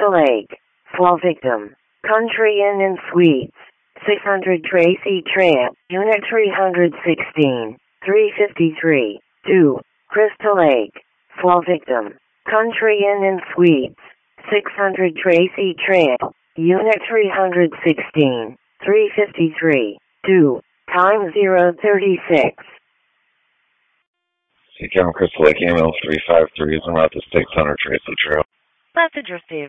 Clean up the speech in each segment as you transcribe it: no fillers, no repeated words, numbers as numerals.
Crystal Lake, fall victim. Country Inn and Suites, 600 Tracy Trail, Unit 316, 353, 2, Crystal Lake, fall victim. Country Inn and Suites, 600 Tracy Trail, Unit 316, 353, 2, time 036. Seacam Crystal Lake email 353 is en route to 600 Tracy Trail. Message received.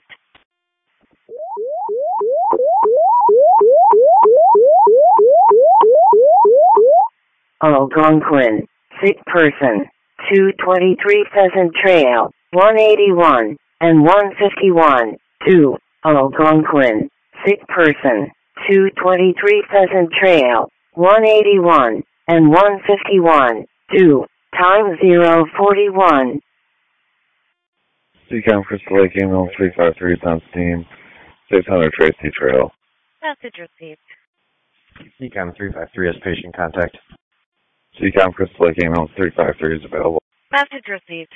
Algonquin, sick person, 223 Pheasant Trail, 181 and 151, 2, Algonquin, sick person, 223 Pheasant Trail, 181 and 151, 2, time 041. Seacam Crystal Lake email 353 is on steam, 600 Tracy Trail. Message received. Seacam 353 has patient contact. Seacam Crystal Lake email 353 is available. Message received.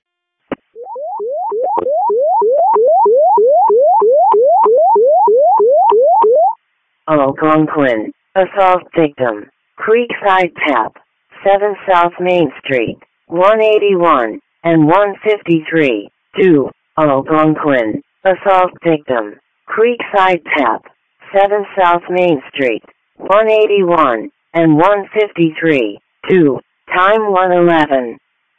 Algonquin, assault victim, Creekside Tap, 7 South Main Street, 181 and 153, 2, Algonquin, assault victim, Creekside Tap, 7 South Main Street, 181 and 153, 2, time 111.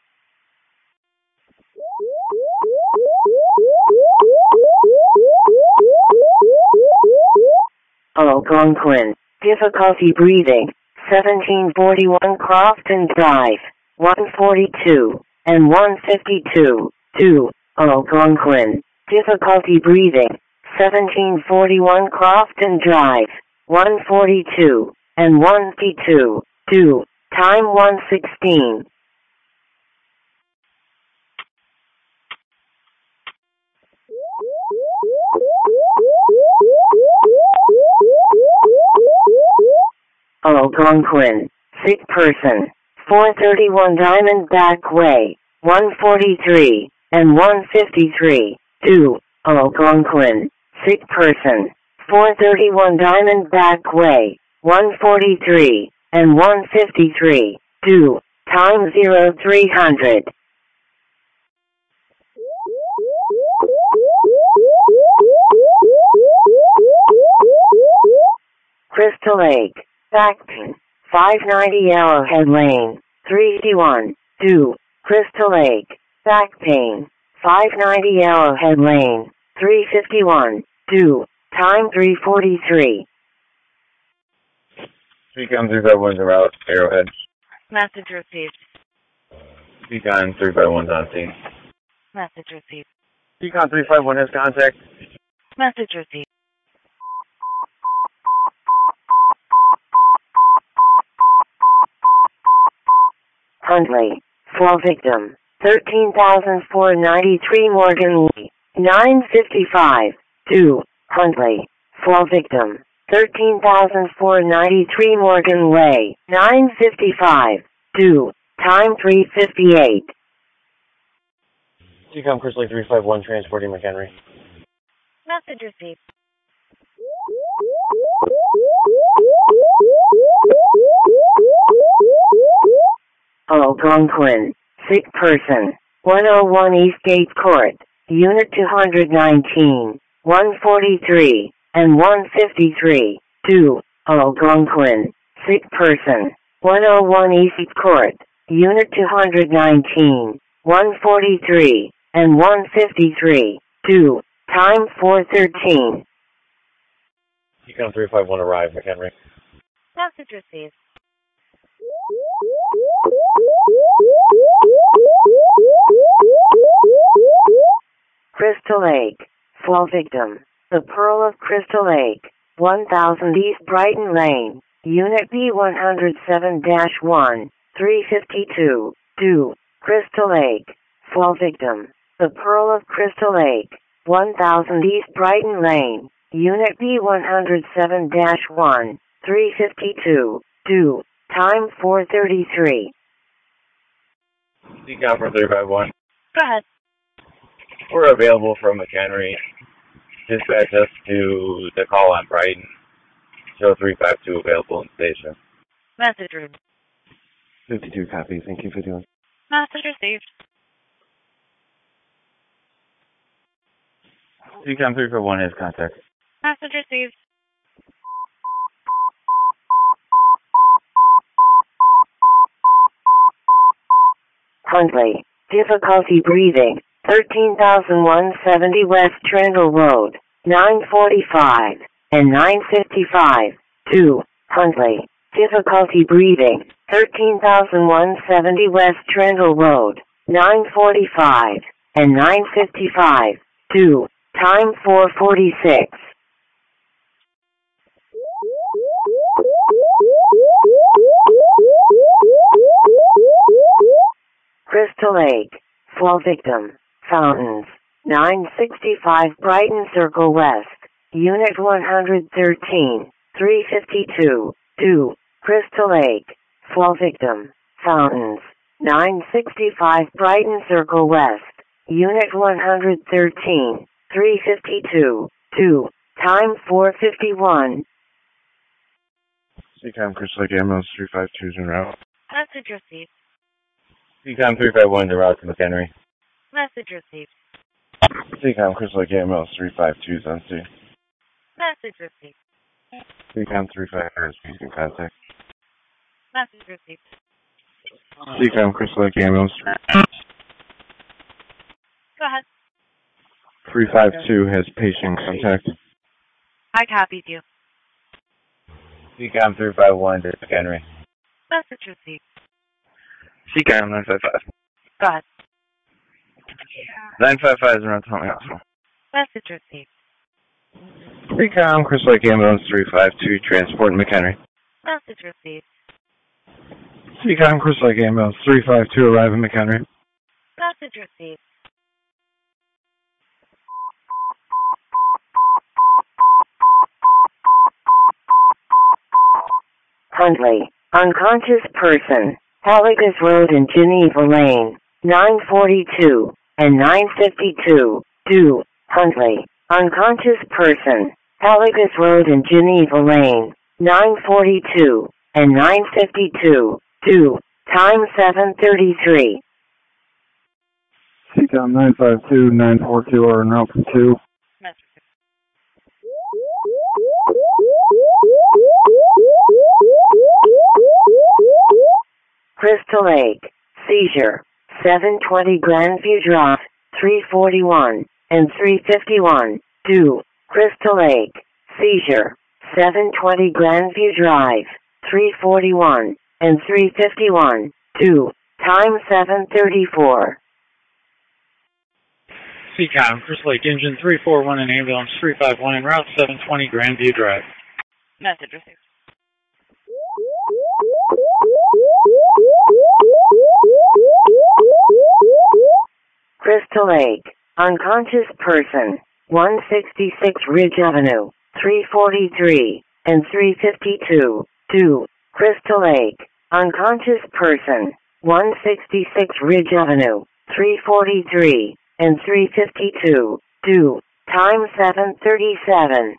Algonquin, difficulty breathing, 1741 Crofton Drive, 142 and 152, 2, Algonquin, difficulty breathing, 1741 Crofton Drive, 142 and 152, 2, time 116. Algonquin, sick person, 431 Diamondback Way, 143 and 153, 2, Algonquin, sick person, 431 Diamondback Way, 143 and 153, 2, time 0300. Crystal Lake, back pain, 590 Arrowhead Lane, 351, 2, Crystal Lake, back pain, 590 Arrowhead Lane, 351, 2, time 343. Seacam 351 is en route, Arrowhead. Message received. Seacam 351 is on scene. Message received. Seacam 351 has contact. Message received. Huntley, fall victim, 13,493 Morgan Lee, 955, 2, Huntley, fall victim, 13,493 Morgan Way, 955, 2, time 358. Seacam Crystal Lake 351 transporting McHenry. Message received. Algonquin, sick person, 101 Eastgate Court, Unit 219, 143 and 153, 2, Algonquin, sick person, 101 East Court, Unit 219, 143 and 153, 2, time 413. Seacam 351 arrived, McHenry. Message received. Crystal Lake, fall victim, the Pearl of Crystal Lake, 1000 East Brighton Lane, Unit B107-1, 352, 2, Crystal Lake, fall victim, the Pearl of Crystal Lake, 1000 East Brighton Lane, Unit B107-1, 352, 2, time 433. Seacam for 351. Go ahead. We're available from McHenry Dispatch us to the call on Brighton. Show 352 available in station. Message room. 52 copy. Thank you for doing. Message received. CCOM 341 has contact. Message received. Huntley, difficulty breathing, 13,170 West Trendle Road, 945 and 955. 2. Huntley, difficulty breathing, 13,170 West Trendle Road, 945 and 955. 2. Time 4:46. Crystal Lake, fall victim, Fountains, 965 Brighton Circle West, Unit 113, 352, 2, Crystal Lake, fall victim, Fountains, 965 Brighton Circle West, Unit 113, 352, 2, time 4:51. CCOM Crystal Lake Ambulance 352 is en route. Message received. CCOM 351 is en route to McHenry. Message received. CCOM Crystal Lake Ambulance 352 is on scene. Message received. CCOM 354 is patient contact. Message received. CCOM Crystal Lake Ambulance Go ahead. 352 has patient contact. I copied you. CCOM 351 to McHenry. Message received. CCOM 955. Go ahead. 955 is around Tommy Hospital. Message received. CCOM Crystal Lake Ambulance 352 transport in McHenry. Message received. CCOM Crystal Lake Ambulance 352 arrive in McHenry. Message received. Huntley, unconscious person, Haligus Road and Geneva Lane, 942 and 952. 2. Huntley, unconscious person, Haligus Road and Geneva Lane, 942 and 952. 2. Time 7:33. CCOM 952, 942 are en route for 2. Message received. Crystal Lake, seizure, 720 Grandview Drive, 341 and 351. 2. Crystal Lake, seizure, 720 Grandview Drive, 341 and 351. 2. Time 7:34. CCOM, Crystal Lake Engine 341 and Ambulance 351 en route 720 Grandview Drive. Message received. Crystal Lake, unconscious person, 166 Ridge Avenue, 343 and 352. 2. Crystal Lake, unconscious person, 166 Ridge Avenue, 343 and 352. 2. Time 7:37.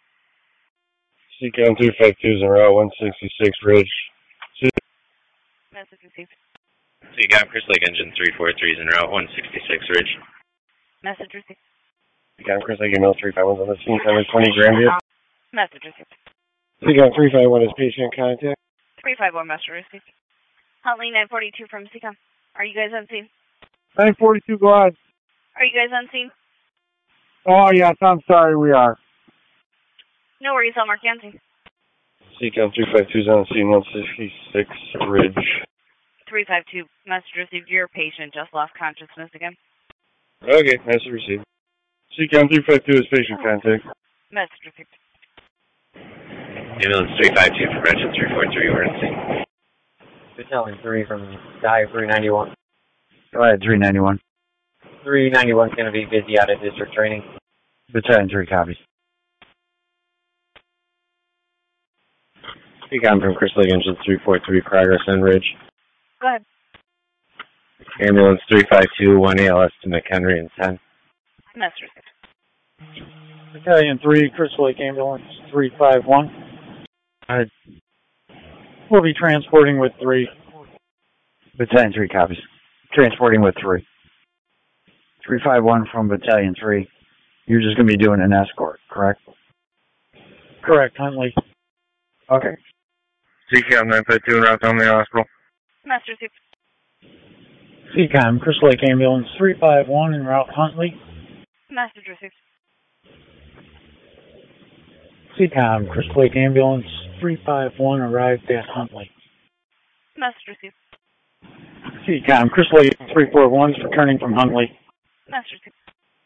CCOM 352 is en route 166 Ridge. Message received. CCOM Crystal Lake Engine 343 is en route 166 Ridge. Message received. CCOM Crystal Lake Ambulance 351 on the scene, 720 Grandview. Message received. CCOM 351 is patient contact. 351 message received. Huntley 942 from CCOM. Are you guys on scene? 942, go ahead. Are you guys on scene? Oh, yes, I'm sorry, we are. No worries, I'll mark you on scene. CCOM 352 is on the scene, 166 Ridge. 352 message received. Your patient just lost consciousness again. Okay, message received. CCOM 352 is patient contact. Message received. Ambulance 352 from Regent 343, we're on scene. Battalion 3 from Guy 391. Go ahead, 391. 391 is going to be busy out of district training. Battalion 3 copies. CCOM from Crystal Lake Engine 343, progress on Ridge. Go ahead. Ambulance 352, 1 ALS to McHenry and 10. Message received. Battalion 3, Crystal Lake Ambulance 351. We'll be transporting with 3. Battalion 3 copies. Transporting with 3. 351 from Battalion 3. You're just going to be doing an escort, correct? Correct, Huntley. Okay. CCAM 952 en route to Huntley Hospital. Master Soup. CCOM, Crystal Lake Ambulance 351 en route Huntley. Master Soup. CCOM, Crystal Lake Ambulance 351 arrived at Huntley. Master Soup. CCOM, Crystal Lake 341 is returning from Huntley. Master Soup.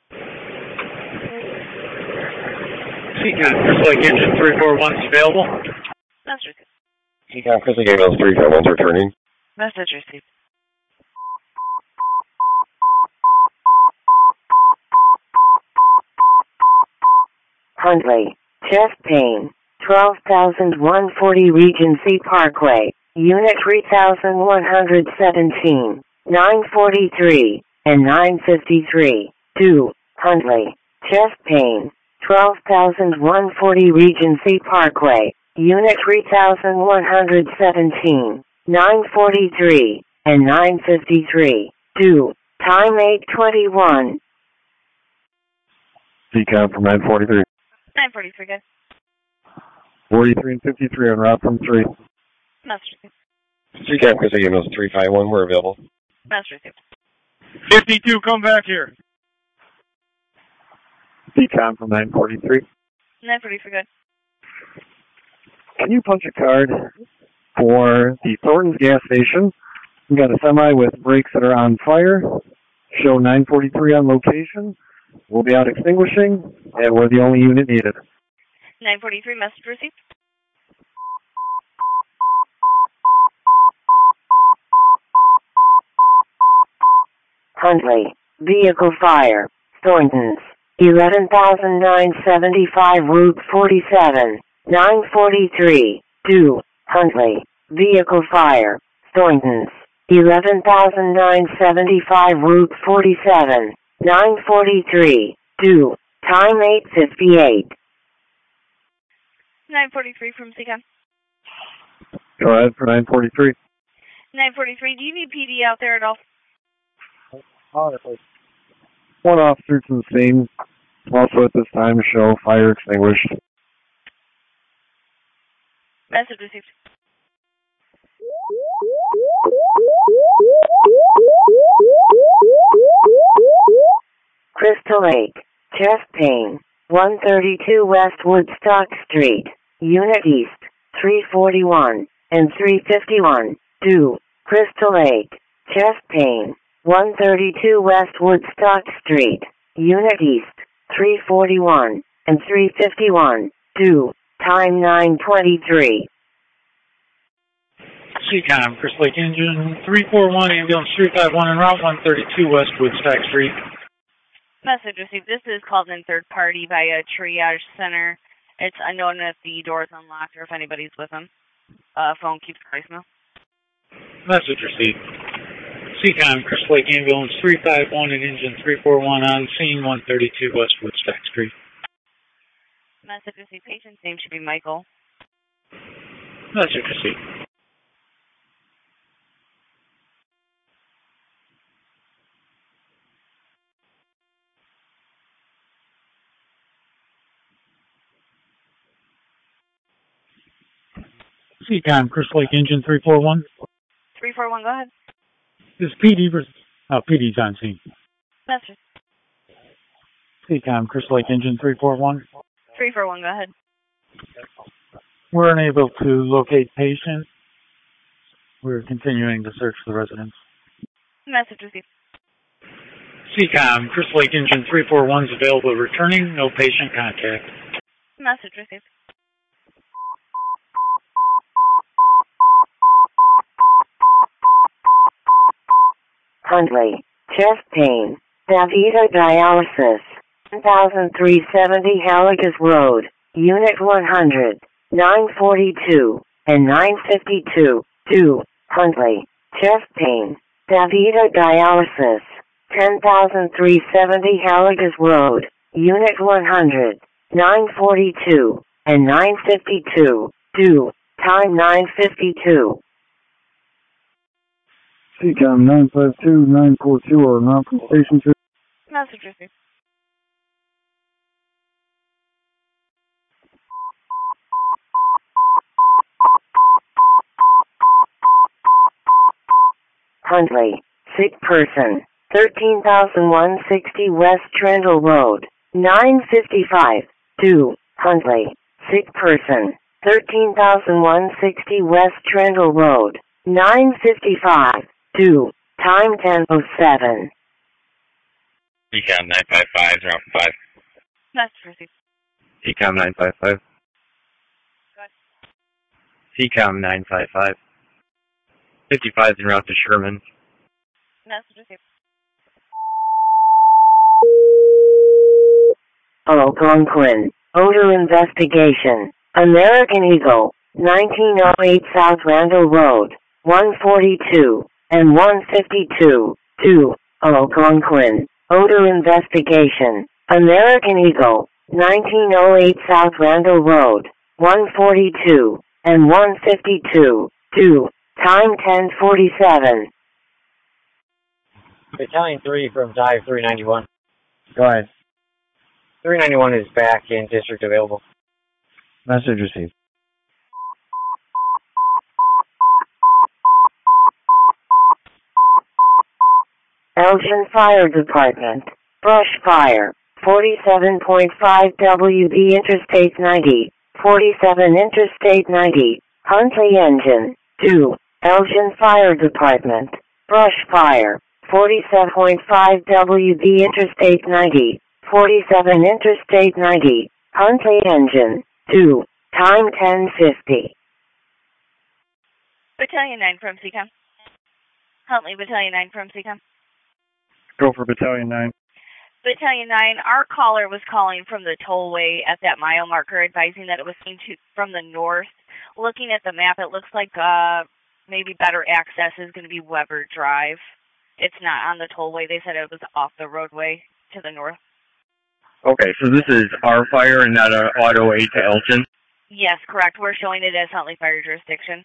CCOM, Crystal Lake Engine 341 is available. Master Soup. CCOM, Crystal Lake Ambulance 351 is returning. Master Soup. Huntley, chest pain, 12,140 Regency Parkway, Unit 3117, 943, and 953. 2. Huntley, chest pain, 12,140 Regency Parkway, Unit 3117, 943, and 953. 2. Time 8:21. CCAM from 943. 943, guys. 43 and 53 en route from 3. Master Soup. CCAM, Crystal Lake Ambulance 351, we're available. Master Soup. 52, come back here. CCAM from 943. 943, good. Can you punch a card for the Thornton's gas station? We got a semi with brakes that are on fire. Show 943 on location. We'll be out extinguishing, and we're the only unit needed. 943, message received. Huntley, vehicle fire, Thornton's, 11,975 Route 47, 943. 2. Huntley, vehicle fire, Thornton's, 11,975 Route 47, 943. 2. Time 8:58. 943 from CCOM. Go ahead for 943. 943, do you need PD out there at all? One officer to the scene. Also at this time, show fire extinguished. Message received. Crystal Lake, chest pain, 132 West Woodstock Street, Unit East, 341 and 351. 2. Crystal Lake, chest pain, 132 West Woodstock Street, Unit East, 341 and 351. 2. Time 9:23. CCOM, Crystal Lake Engine 341, Ambulance 351 en route 132 West Woodstock Street. Message received. This is called in third party by a triage center. It's unknown if the door is unlocked or if anybody's with them. Phone keeps voicemail. Message received. CCOM, Crystal Lake Ambulance 351 and Engine 341 on scene 132 West Woodstock Street. Message received. Patient's name should be Michael. Message received. CCOM, Crystal Lake Engine 341. 341, go ahead. This PD versus... Oh, PD's on scene. Message. CCOM, Crystal Lake Engine 341. 341, go ahead. We're unable to locate patient. We're continuing to search for the residents. Message received. CCOM, Crystal Lake Engine 341 is available returning. No patient contact. Message received. Huntley, chest pain, Davida Dialysis, 1370 Haligas Road, Unit 100, 942 and 952. 2. Huntley, chest pain, Davida Dialysis, 10,370 Haligas Road, Unit 100, 942, and 952, due, time 952. CCOM 952, 942 are not from station 2. Message received. Huntley, sick person, 13,160 West Trendle Road, 955, due, Huntley, sick person, 13,160 West Trendle Road, 955, due, time 10:07. CCOM 955, 055. Message received. CCOM 955. Go ahead. CCOM 955. 55 en route to Sherman. Message received. Algonquin, odor investigation, American Eagle, 1908 South Randall Road, 142, and 152, 2, Algonquin, odor investigation, American Eagle, 1908 South Randall Road, 142, and 152, 2, time 10:47. Battalion 3 from Dive 391. Go ahead. 391 is back in district available. Message received. Elgin Fire Department, brush fire, 47.5 WB Interstate 90, 47 Interstate 90, Huntley engine, 2, Elgin Fire Department, brush fire, 47.5 WB Interstate 90, 47 Interstate 90, Huntley engine, 2, time 10:50. Battalion 9 from CCOM. Huntley, Battalion 9 from CCOM. Go for Battalion 9. Battalion 9, our caller was calling from the tollway at that mile marker, advising that it was seen from the north. Looking at the map, it looks like maybe better access is going to be Weber Drive. It's not on the tollway. They said it was off the roadway to the north. Okay, so this is our fire and not an auto aid to Elgin? Yes, correct. We're showing it as Huntley Fire Jurisdiction.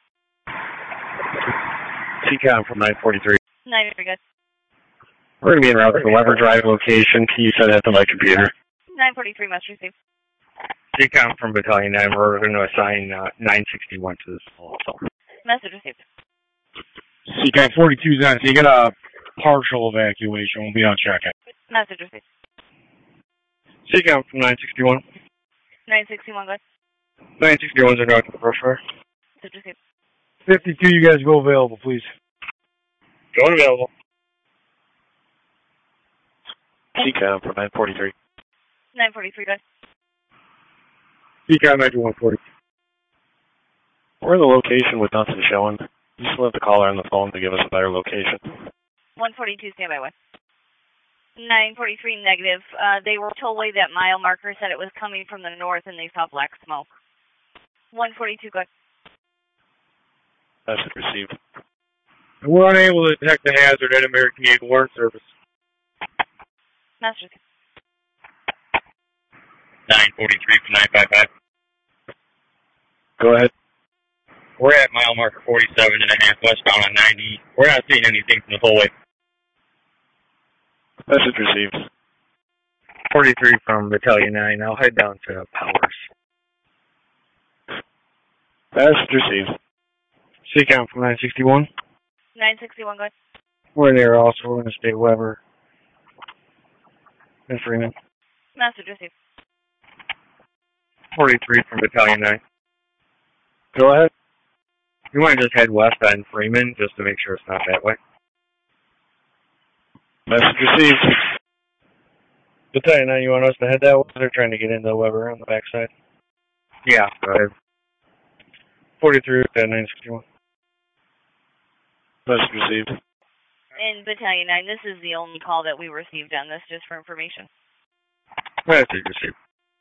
CCOM from 943. 9, very good. We're going to be en route to the Weber Drive location. Can you send that to my computer? 943 must receive. CCOM from Battalion 9, we're going to assign 961 to this also. Message received. CCOM 42 is on, so you get a partial evacuation. We'll be on check-in. Message received. CCOM from 961. 961, go ahead. 961 is en route to the brush fire. Message received. 52, you guys go available, please. Going available. CCOM from 943. 943, go ahead. CCOM 9140. We're in the location with nothing showing. You still have the caller on the phone to give us a better location. 142, standby 1. 943, negative. They were tollway. That mile marker said it was coming from the north and they saw black smoke. 142, go ahead. Message received. We're unable to detect the hazard at American Eagle Warrant Service. Message received. 943 from 955. Go ahead. We're at mile marker 47.5 westbound on 90. We're not seeing anything from the tollway. Message received. 43 from Battalion 9. I'll head down to Powers. Message received. CCOM from 961. 961, go ahead. We're there also. We're going to stay Weber and Freeman. Message received. 43 from Battalion 9. Go ahead. You want to just head west on Freeman just to make sure it's not that way? Message received. Battalion 9, you want us to head that way? They're trying to get into Weber on the backside. Yeah, go ahead. 43 with that 961. Message received. In Battalion 9, this is the only call that we received on this, just for information. Message received.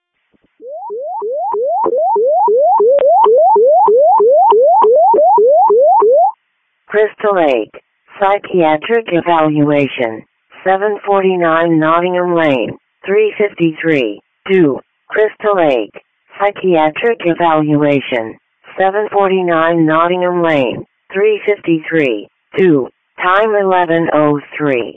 Crystal Lake, psychiatric evaluation, 749 Nottingham Lane, 353, 2, Crystal Lake, psychiatric evaluation, 749 Nottingham Lane, 353, 2, time 11:03.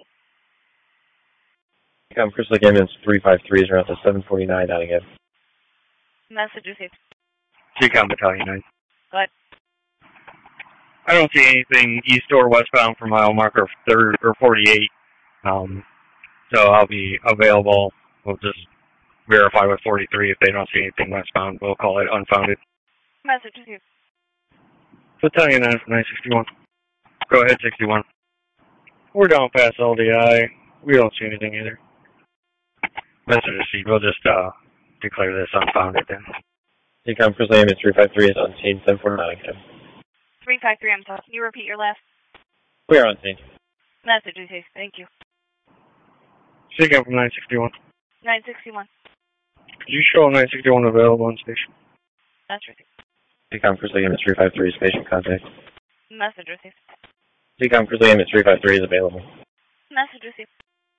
Crystal Lake ambulance 353 is around to 749 Nottingham. Message received. CCOM Battalion 9. Go ahead. I don't see anything east or westbound for mile marker 48. So I'll be available. We'll just verify with 43. If they don't see anything westbound, we'll call it unfounded. Message received. Battalion 9 from 961. Go ahead, 61. We're down past LDI. We don't see anything either. Message received. We'll just declare this unfounded then. CCOM Crystal Lake ambulance 353 is on scene 749. 353, I'm sorry. Can you repeat your last? We are on scene. Message received. Thank you. CCOM from 961. 961. Could you show 961 available on station? Message received. CCOM Crystal Lake ambulance 353 is patient contact. Message received. CCOM Crystal Lake ambulance 353 is available. Message received.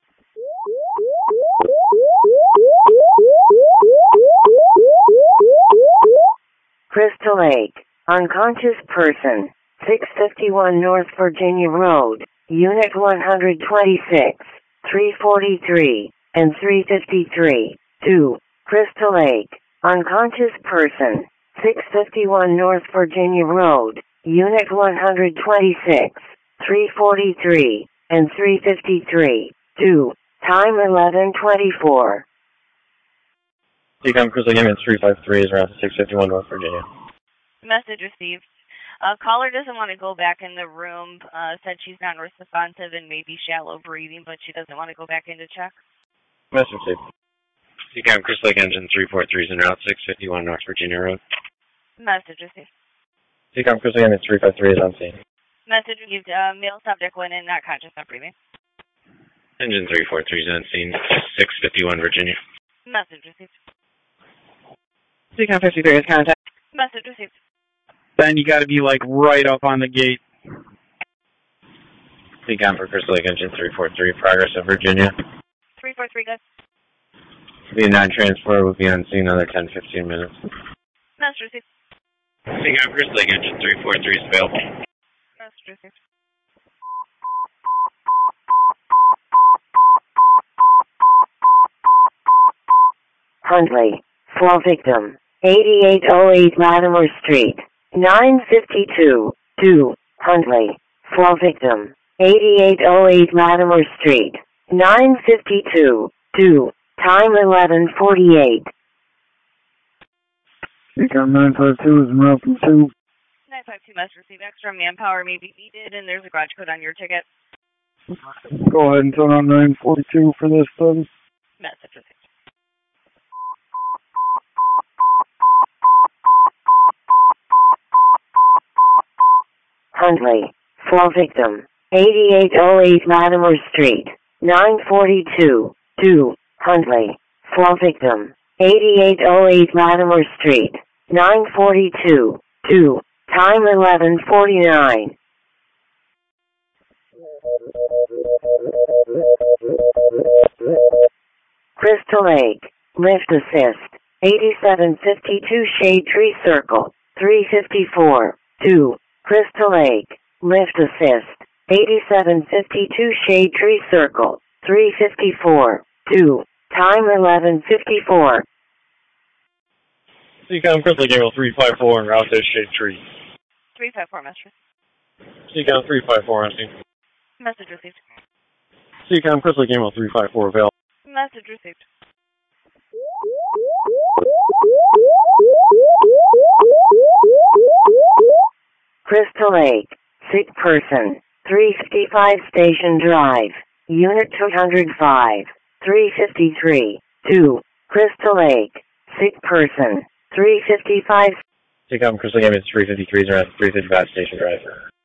Crystal Lake, unconscious person, 651 North Virginia Road, Unit 126, 343, and 353, 2, Crystal Lake, unconscious person, 651 North Virginia Road, Unit 126, 343, and 353, 2, time 11:24. CCOM Crystal Lake ambulance 353 is around 651 North Virginia. Message received. Caller doesn't want to go back in the room. Said she's non-responsive and maybe shallow breathing, but she doesn't want to go back in to check. Message received. CCOM Crystal Lake engine 343 is en route 651 North Virginia Road. Message received. CCOM Crystal Lake ambulance 353 is on scene. Message received. Male subject went in, not conscious, not breathing. Engine 343 is on scene 651 Virginia. Message received. CCOM 53 is contact. Message received. Then you got to be like right up on the gate. CCOM for Crystal Lake engine 343, progress of Virginia. 343, good. The non-transport will be on scene another 10-15 minutes. Message received. CCOM Crystal Lake engine 343 is available. Message received. Huntley, fall victim, 8808 Latimer Street, 952, 2, Huntley, fall victim, 8808 Latimer Street, 952, 2, time 11:48. CCOM 952 is en route from 2. 952, message received. Extra manpower may be needed, and there's a garage code on your ticket. Go ahead and turn on 942 for this study. Message received. Huntley, fall victim, 8808 Latimer Street, 942, 2, Huntley, fall victim, 8808 Latimer Street, 942, 2, time 11:49. Crystal Lake, lift assist, 8752 Shade Tree Circle, 354, 2, Crystal Lake, lift assist, 8752 Shade Tree Circle, 354, 2, time 11:54. CCOM Crystal Lake Gamble 354 en route to Shade Tree. 354, message received. CCOM 354 on scene. Message received. CCOM Crystal Lake Gamble 354 available. Message received. Crystal Lake, sick person, 355 Station Drive, Unit 205, 353, 2, Crystal Lake, sick person, 355. CCOM Crystal Lake ambulance 353 is around 355 Station Drive.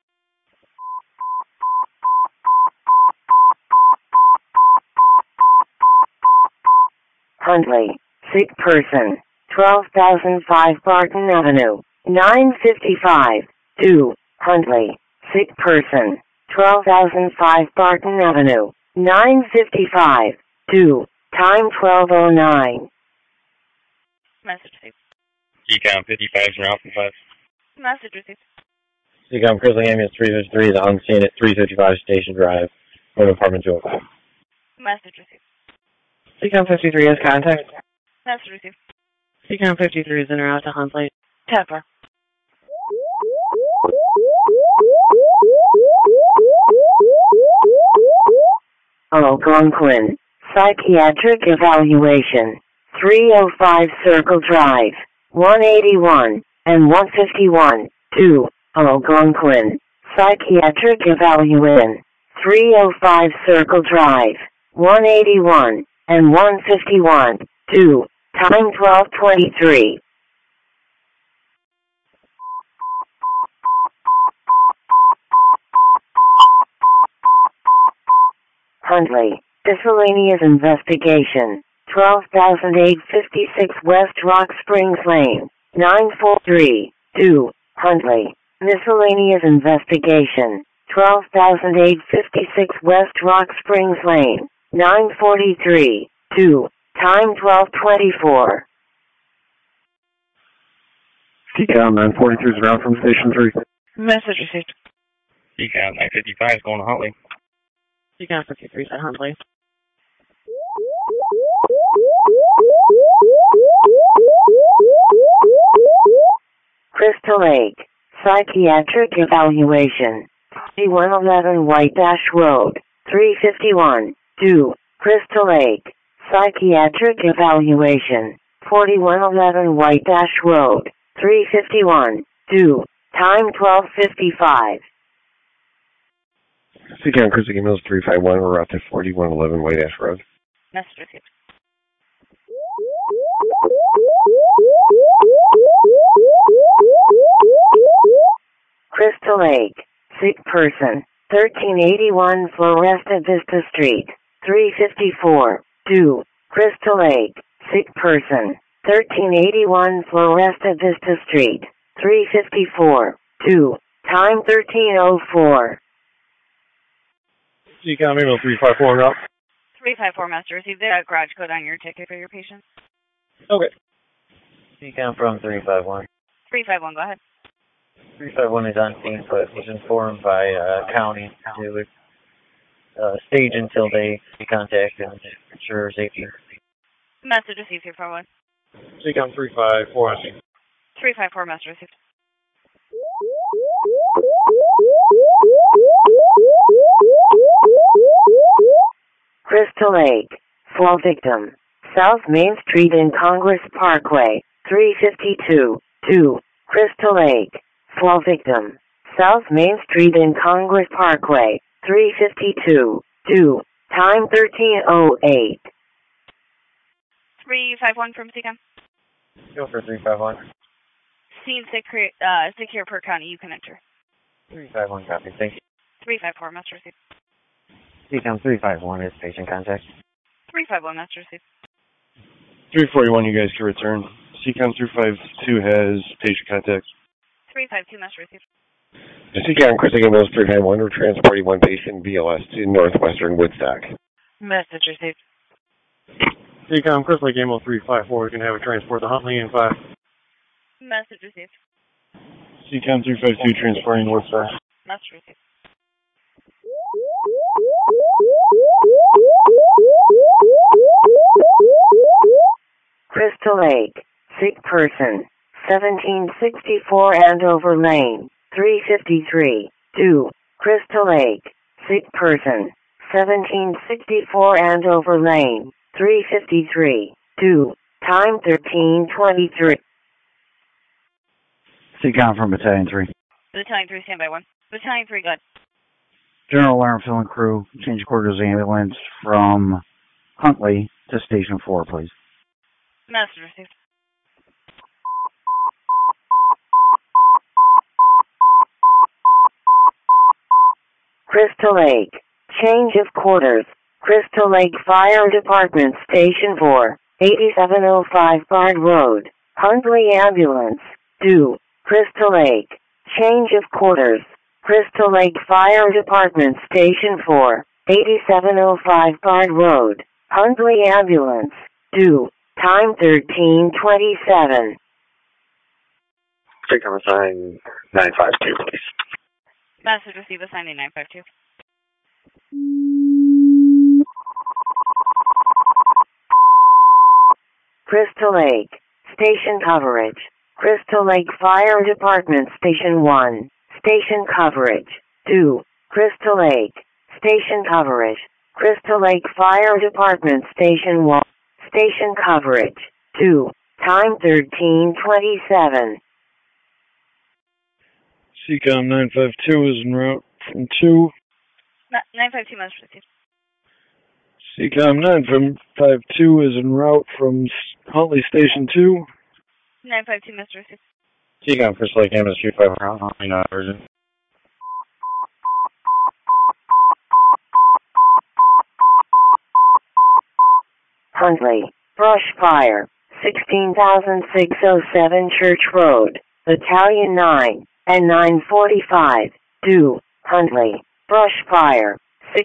Huntley, sick person, 12,005 Barton Avenue, 955, 2, Huntley, sick person, 12,005 Barton Avenue, 955, 2, time 12:09. Message received. CCOM 55 is route 5. Message received. CCOM Crystal Ambulance 353 is on scene at 355 Station Drive, from apartment 205. Message received. CCOM 53 has contact. Message received. CCOM 53 is en route to Huntley. 10-4. Algonquin. Psychiatric evaluation. 305 Circle Drive. 181 and 151. 2. Algonquin. Psychiatric evaluation. 305 Circle Drive. 181 and 151. 2. Time 12:23. Huntley. Miscellaneous investigation. 12,856 West Rock Springs Lane. 943-2. Huntley. Miscellaneous investigation. 12,856 West Rock Springs Lane. 943-2. Time 12:24. CCOM 943 is around from Station 3. Message received. CCOM 955 is going to Huntley. CCOM 53 is at Huntley. Crystal Lake. Psychiatric evaluation. 3111 White Ash Road. 351. 2. Crystal Lake. Psychiatric evaluation. 4111 White Ash Road. 351. 2. Time 12:55. CCOM Crystal Emails 351, we're out to 4111 White Ash Road. Message received. Crystal Lake. Sick person. 1381 Floresta Vista Street. 354. 2. Crystal Lake. Sick person. 1381 Floresta Vista Street. 354. 2. Time 13:04. CCOM email 354 route. 354 Master received. They got garage code on your ticket for your patient. Okay. CCOM from 351. 351, go ahead. 351 is on scene, but was informed by county to stage until they contact and ensure safety. Message received 341. CCOM 354 on scene. 354 Master received. Crystal Lake. Fall victim. South Main Street in Congress Parkway. 352. 2. Crystal Lake. Fall victim. South Main Street in Congress Parkway. 352. 2. Time 13:08. 351 from CCOM. Go for 351. Scene secure per county. You can enter. 351 copy. Thank you. 354 Master received. CCOM 351 is patient contact. 351 Master received. 341, you guys can return. CCOM 352 has patient contact. 352 Master received. CCOM Crystal Emails 351, we're transporting one patient BLS to Northwestern Woodstock. Message received. CCOM Crystal Email 354, we can have a transport to Huntley in 5. Message received. CCOM 352 transporting Woodstock. Master received. Crystal Lake. Sick person. 1764 Andover Lane. 353. 2. Crystal Lake. Sick person. 1764 Andover Lane. 353. 2. Time 13:23. CCOM from Battalion 3. Battalion 3, stand by 1. Battalion 3, go ahead. General alarm filling crew, change quarters ambulance from Huntley to Station 4, please. Master received. Crystal Lake. Change of quarters. Crystal Lake Fire Department Station 4, 8705 Bard Road. Huntley Ambulance. Due. Crystal Lake. Change of quarters. Crystal Lake Fire Department Station 4, 8705 Bard Road. Huntley Ambulance. Due. Time 13:27. Take on sign 952, please. Message received assigning 952. Crystal Lake. Station coverage. Crystal Lake Fire Department Station 1. Station coverage. 2. Crystal Lake. Station coverage. Crystal Lake Fire Department Station 1. Station coverage. 2. Time 13:27. CCOM 952 is en route from 2. 952 message received. CCOM 952 is en route from Huntley Station 2. 952 message received. CCOM Crystal Lake Ambulance 351, Huntley, not urgent. Huntley. Brush fire. 16,607 Church Road. Battalion 9 and 945. Do. Huntley. Brush fire.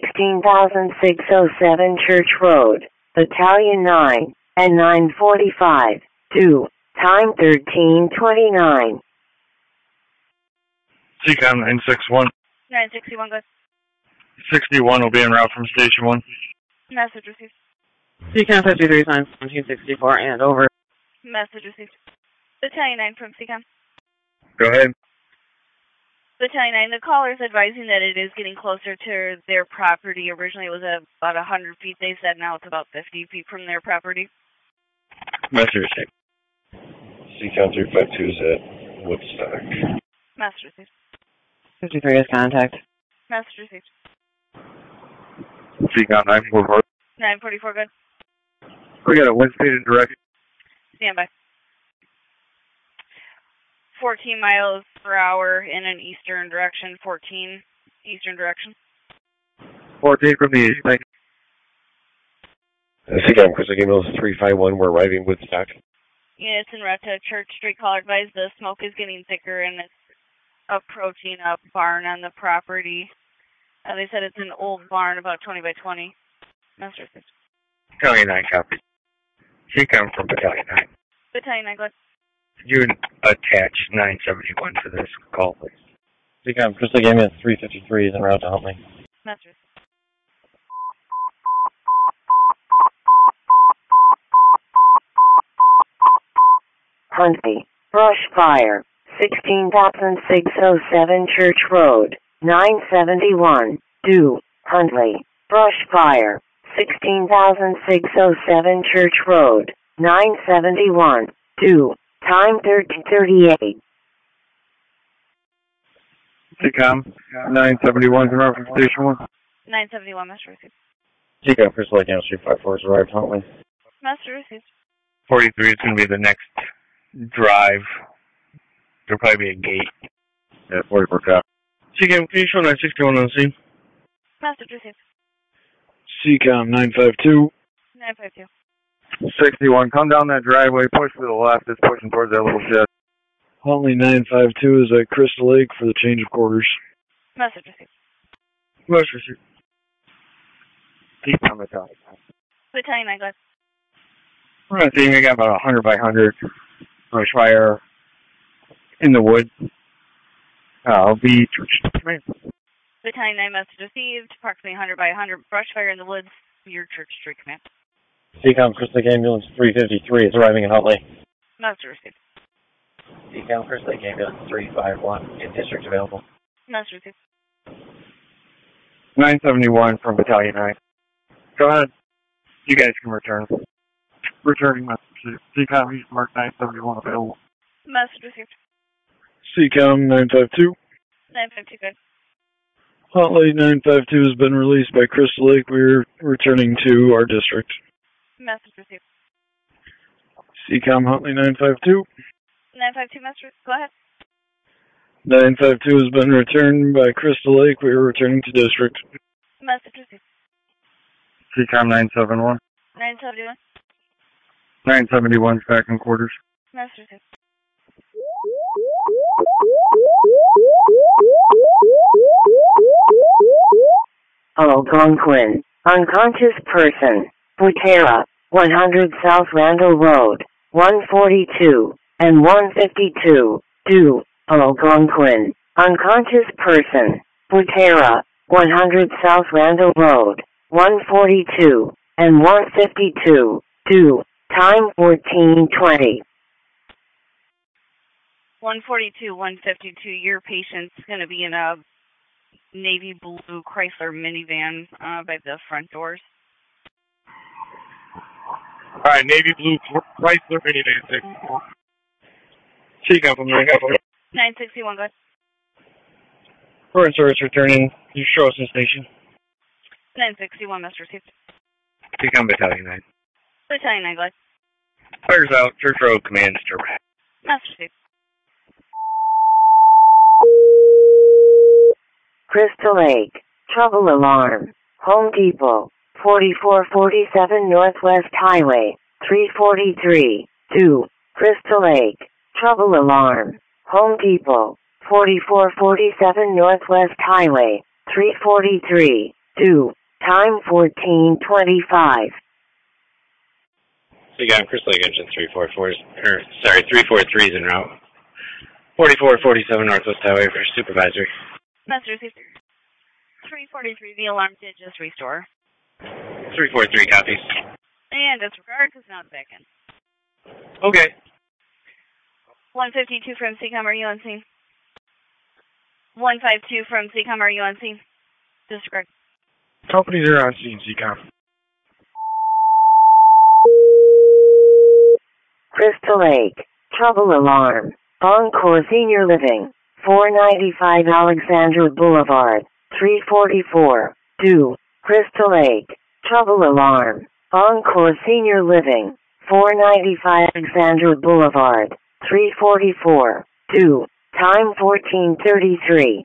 16,607 Church Road. Battalion 9 and 945. Do. Time 13:29. CCOM 961. 961, go ahead. 61 will be en route from Station 1. Message received. CCOM 53 sign 1764 and over. Message received. Battalion 9 from CCOM. Go ahead. Battalion 9, the caller is advising that it is getting closer to their property. Originally it was about 100 feet, they said. Now it's about 50 feet from their property. Message received. CCOM 352 is at Woodstock. Message received. 53 is contact. Message received. CCOM 944. 944, good. We got a wind speed and direction. Stand by. 14 miles per hour in an eastern direction. 14 eastern direction. 14 from the east. Thank you. CCOM Crystal Lake Ambulance 351, we're arriving Woodstock. Units en route to Church Street. Caller advised the smoke is getting thicker and it's approaching a barn on the property. They said it's an old barn, about 20 by 20. Master 6. Battalion 9 copy. CCOM from Battalion 9. Battalion 9, go ahead. You attach 971 for this call, please. CCOM Crystal Lake Ambulance 353 is en route to Huntley. Master 6. Huntley. Brush fire. 16,607 Church Road. 971. Do. Huntley. Brush fire. 16,607 Church Road. 971. Do. Time 13:38. CCOM 971 is en route from Station 1. 971, Master received. CCOM Crystal Lake Ambulance 354 is arrived Huntley. Master received. 43 is going to be the next drive. There'll probably be a gate. Yeah, 44 copy. CCOM, can you show 961 on the scene? Master received. CCOM 952. 952. 61, come down that driveway, push to the left, it's pushing towards that little shed. Huntley 952 is at Crystal Lake for the change of quarters. Message received. Message received. CCOM Battalion 9. Battalion 9, go ahead. We're going to see we got about 100 by 100 brush fire in the woods. I'll be Battalion 9, message received. Approximately 100 by 100 brush fire in the woods. Your Church Street command. CCOM Crystal Lake Ambulance 353 is arriving in Huntley. Message received. CCOM Crystal Lake Ambulance 351 in district available. Message received. 971 from Battalion 9. Go ahead. You guys can return. Returning message. CCOM East Mark 971 available. Message received. CCOM 952. 952, good. Huntley 952 has been released by Crystal Lake. We're returning to our district. Message received. CCOM Huntley 952. 952, message. Go ahead. 952 has been returned by Crystal Lake. We are returning to district. Message received. CCOM 971. 971. 971 is back in quarters. Message received. Algonquin. Unconscious person. Butera. 100 South Randall Road, 142, and 152, due, Algonquin, unconscious person, Butera, 100 South Randall Road, 142, and 152, due, time 14:20. 142, 152, your patient's going to be in a navy blue Chrysler minivan by the front doors. All right, navy blue Chrysler minivan. CCOM from there. 961, go ahead. Current service returning. You show us in station. 961, Mr. Received. CCOM Battalion 9. Battalion 9, go ahead. Fires out. Church Road, command to wrap. Master Received. Crystal Lake, trouble alarm, Home Depot, 4447 Northwest Highway, 343, 2, Crystal Lake, trouble alarm, Home Depot, 4447 Northwest Highway, 343, 2, time 14:25. So you got Crystal Lake Engine 343's en route. 4447 Northwest Highway for supervisory. Master Received. 343, the alarm did just restore. 343 copies. And disregard, because now it's back in. Okay. 152 from CCOM, are you on scene? 152 from CCOM, are you on scene? Disregard. Companies are on scene, CCOM. Crystal Lake, trouble alarm, Encore Senior Living, 495 Alexandra Boulevard, 344, 2, Crystal Lake, trouble alarm, Encore Senior Living, 495 Alexandra Boulevard, 344, 2, time 14:33.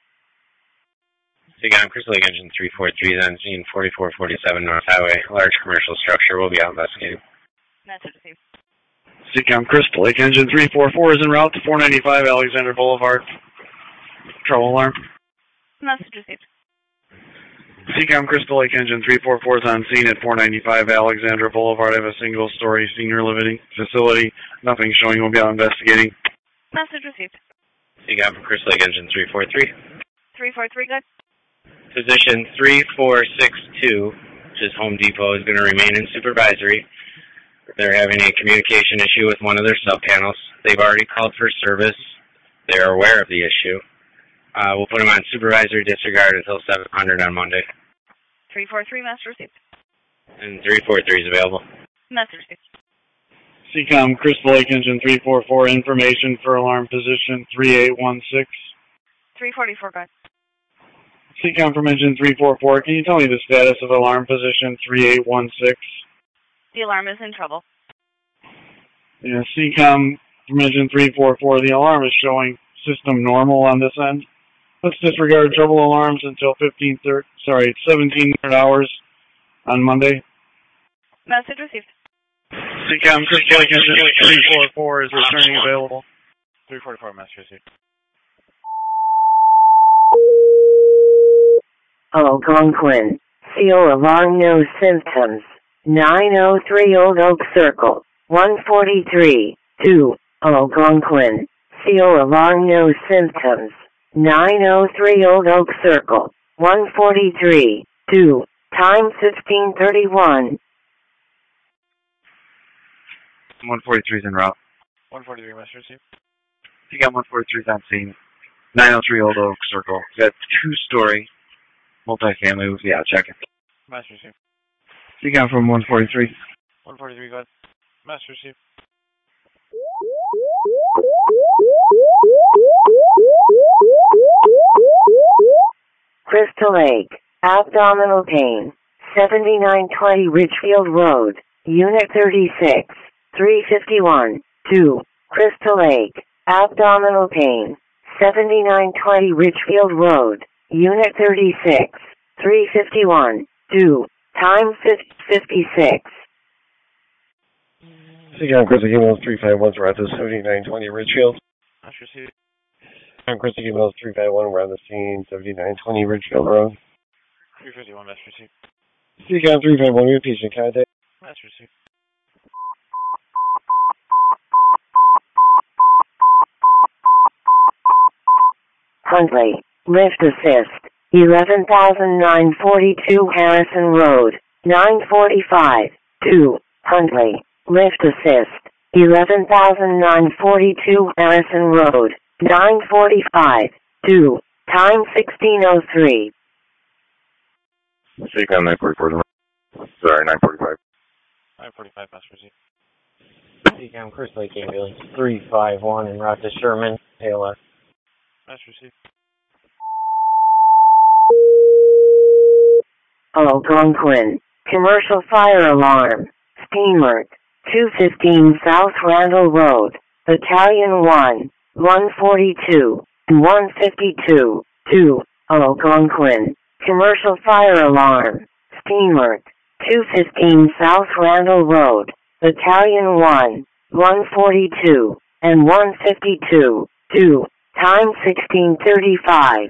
So you got Crystal Lake Engine 343 on scene 4447 North Highway. Large commercial structure will be out investigating. Message received. CCOM Crystal Lake Engine 344 is en route to 495 Alexander Boulevard. Trouble alarm. Message received. CCOM Crystal Lake Engine 344 is on scene at 495 Alexandra Boulevard. I have a single-story senior living facility. Nothing showing. We'll be out investigating. Message received. So you got from Crystal Lake Engine 343. 343, good. Position 3462, which is Home Depot, is going to remain in supervisory. They're having a communication issue with one of their sub-panels. They've already called for service. They're aware of the issue. We'll put them on supervisory disregard until 700 on Monday. 343, message received. And 343 is available. Message received. CCOM Crystal Lake Engine 344, information for alarm position 3816. 344, good. CCOM from Engine 344, can you tell me the status of alarm position 3816? The alarm is in trouble. Yeah, CCOM from Engine 344, the alarm is showing system normal on this end. Let's disregard trouble alarms until 1700 hours on Monday. Message received. CCOM Crystal Lake Engine 344 is returning available. 344, message received. Algonquin, CO alarm no symptoms, 903 Old Oak Circle, 143, 2, Algonquin, CO alarm no symptoms, 903 Old Oak Circle, 143, 2, time 15:31. 143 is en route. 143, message received. You got 143 on scene. 903 Old Oak Circle. You got two-story multifamily with checking. Message received. You got from 143. 143, go ahead. Message received. Crystal Lake, abdominal pain, 7920 Richfield Road, Unit 36, 351, 2, Crystal Lake, abdominal pain, 7920 Richfield Road, Unit 36, 351, 2, time 56. CCOM Crystal Emails 351, we're at the 7920 Ridgefield. Message received. CCOM Crystal Emails 351, we're on the scene, 7920 Ridgefield Road. 351, message received. CCOM 351, we have patient contact. Message That's received. Huntley, lift assist, 11,942 Harrison Road, 945, 2, Huntley, lift assist, 11,942 Harrison Road, 945, 2, time 1603. CCOM 944. Sorry, 945. 945, that's received. CCOM Chris Lake Ambulance 351 en route to Sherman, ALS. That's received. Algonquin, commercial fire alarm, steamer, 215 South Randall Road, Battalion 1, 142, 152, 2, Algonquin, commercial fire alarm, steamer, 215 South Randall Road, Battalion 1, 142, and 152, 2, time 1635.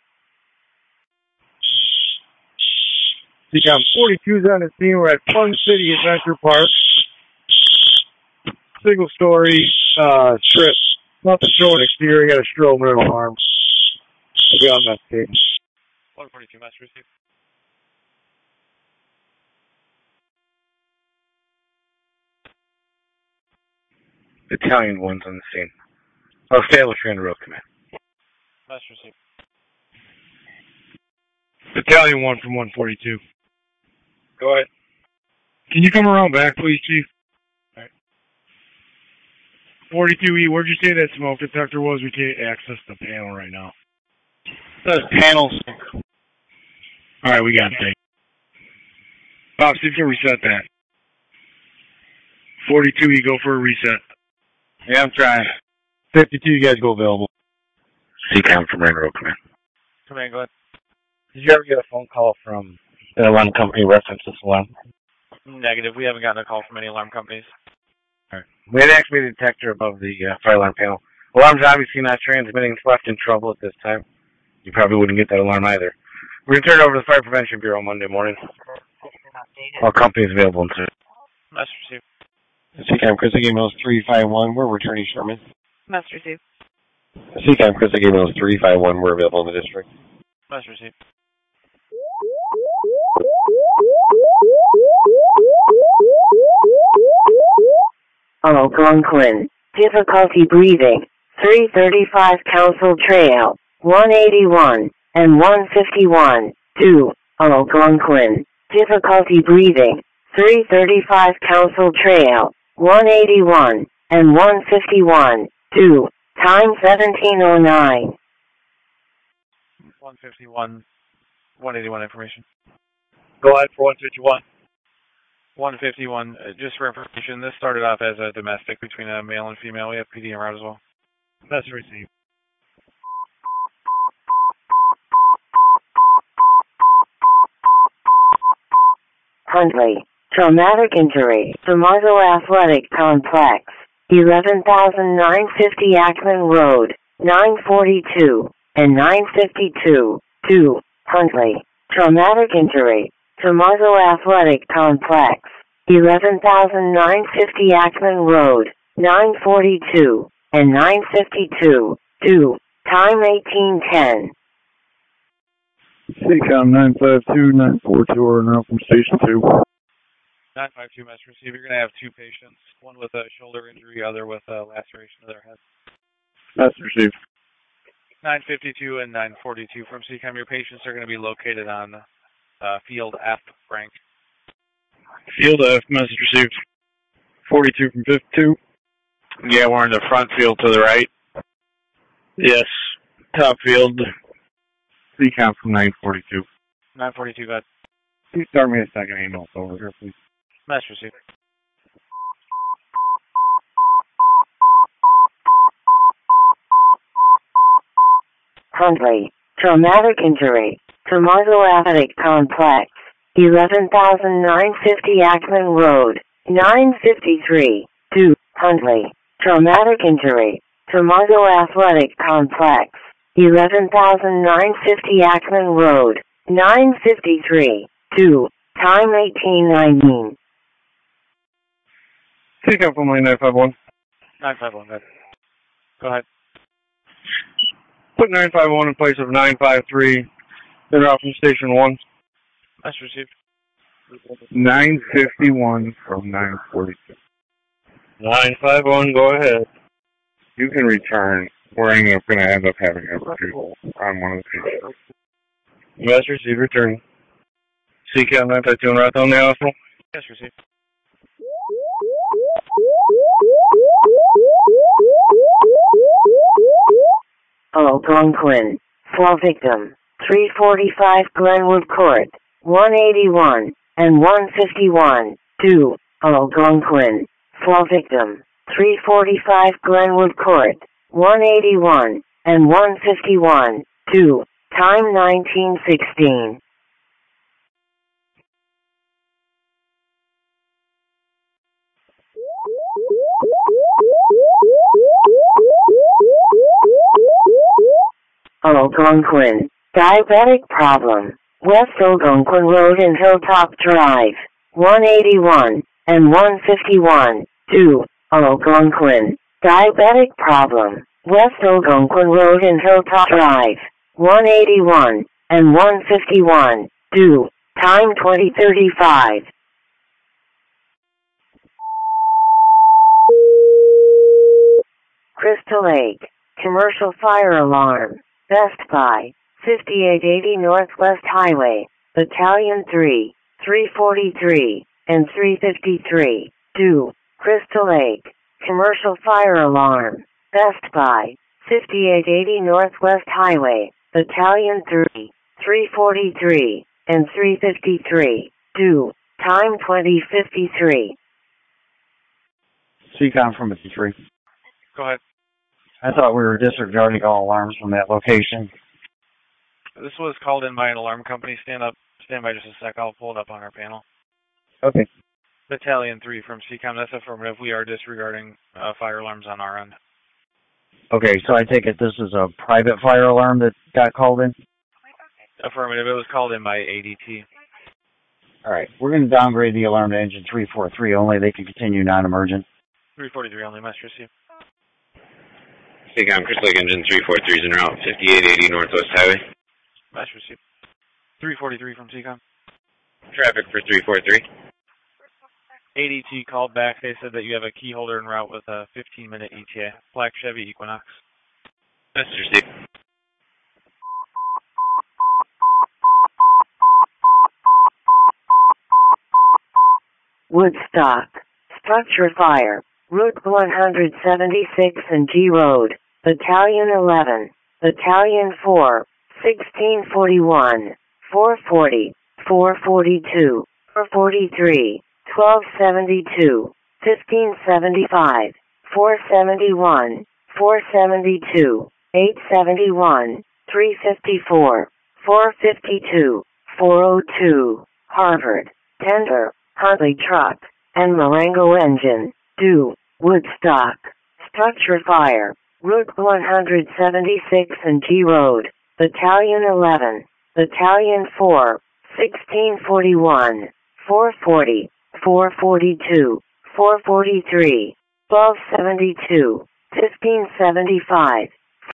CCOM 42's on the scene. We're at Fun City Adventure Park. Single story strip. Nothing showing exterior. Got a strobe rental arm. I'll be on that tape. 142, master received. Battalion 1's on the scene. I'll establish your road command. Master received. Battalion 1 from 142. Go ahead. Can you come around back, please, Chief? All right. 42E, where'd you say that smoke detector was? We can't access the panel right now. It says panels. All right, we got it. Bob, see if you can reset that. 42E, go for a reset. Yeah, I'm trying. 52, you guys go available. CCOM from Railroad Command. Command, go ahead. Did you ever get a phone call from the alarm company reference this alarm? Negative. We haven't gotten a call from any alarm companies. All right. We had actually a detector above the fire alarm panel. Alarm's obviously not transmitting. It's left in trouble at this time. You probably wouldn't get that alarm either. We're going to turn it over to the Fire Prevention Bureau Monday morning. All companies available in service. Master received. CCOM Chris Lake Ambulance 351. We're returning Sherman. Master received. CCOM Chris Lake Ambulance 351. We're available in the district. Master received. Algonquin, difficulty breathing, 335 Council Trail, 181, and 151, 2, Algonquin, difficulty breathing, 335 Council Trail, 181, and 151, 2, time 1709. 151, 181 information. Go ahead for 151. 151, just for information, this started off as a domestic between a male and female. We have PD en route as well. That's received. Huntley, traumatic injury, Tomago Athletic Complex, 11,950 Ackman Road, 942, and 952, 2, Huntley, traumatic injury, Tomago Athletic Complex, 11,950 Ackman Road, 942, and 952, 2, time 1810. CCOM 952, 942 are now from Station 2. 952, Master Receiver. You're going to have two patients, one with a shoulder injury, other with a laceration of their head. That's received. 952 and 942 from CCOM. Your patients are going to be located on Field F, Frank. Field F, message received. 42 from 52. Yeah, we're in the front field to the right. Yes. Top field. CCOM from 942. 942, go ahead. Please start me a second ambulance over here, please. Master Receiver. Huntley, traumatic injury, Tomago Athletic Complex, 11,950 Ackman Road, 953, 2, Huntley, traumatic injury, Tomago Athletic Complex, 11,950 Ackman Road, 953, 2, time 1819. CCOM from lane 951. 951, good. Go ahead. Put 951 in place of 953. En route from station 1. That's received. 951 from 942. 951, go ahead. You can return. We're going to end up having a review on one of the stations. Yes, receive, return. CCAM 952 en route on the Alpha. Yes, received. Algonquin. Fall victim. 345 Glenwood Court. 181 and 151. 2. Algonquin. Fall victim. 345 Glenwood Court. 181 and 151. 2. Time 1916. Algonquin. Diabetic problem. West Algonquin Road and Hilltop Drive. 181 and 151. 2. Algonquin. Diabetic problem. West Algonquin Road and Hilltop Drive. 181 and 151. 2. Time 2035. Crystal Lake. Commercial fire alarm. Best Buy. 5880 Northwest Highway. Battalion 3. 343 and 353. 2. Crystal Lake. Commercial fire alarm. Best Buy. 5880 Northwest Highway. Battalion 3. 343 and 353. 2. Time 2053. CCOM from 53. Go ahead. I thought we were disregarding all alarms from that location. This was called in by an alarm company. Stand by just a sec. I'll pull it up on our panel. Okay. Battalion 3 from CCOM. That's affirmative. We are disregarding fire alarms on our end. Okay, so I take it this is a private fire alarm that got called in? Affirmative. It was called in by ADT. All right. We're going to downgrade the alarm to engine 343 only. They can continue non-emergent. 343 only. Must receive. CCOM, Crystal Lake Engine 343 is en route, 5880 Northwest Highway. Last receipt. 343 from CCOM. Traffic for 343. ADT called back. They said that you have a key holder en route with a 15-minute ETA. Black Chevy Equinox. Message received. Woodstock. Structure fire. Route 176 and G Road. Battalion 11. Battalion 4. 1641. 440. 442. 443. 1272. 1575. 471. 472. 871. 354. 452. 402. Harvard. Tender. Huntley truck. And Marengo engine. 2. Woodstock. Structure fire. Route 176 and G Road. Battalion 11. Battalion 4. 1641. 440. 442. 443. 1272. 1575.